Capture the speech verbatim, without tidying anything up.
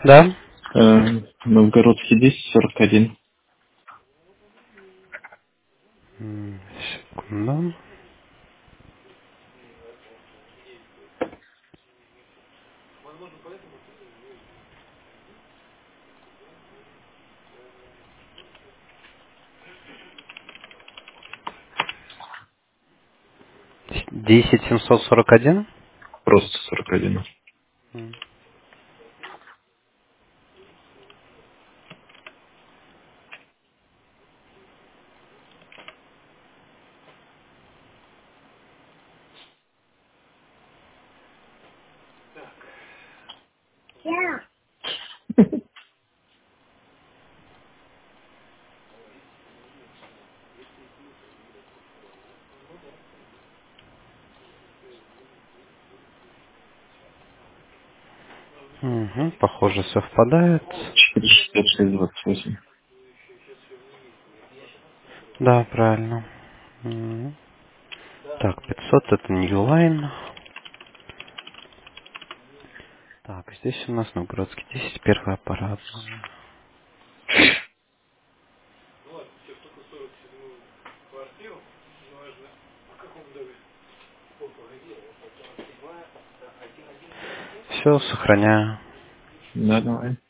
Да? Э, Новгородский десять сорок один. М, Секунду. десять семьсот сорок один? Просто сорок один. Угу, похоже, совпадает. четыреста шестьдесят шесть двадцать восемь. Да, правильно. М. Так, пятьсот это Ньюлайн. Так, здесь у нас Новгородский десять, первый аппарат. Все, сохраняю. Да, давай.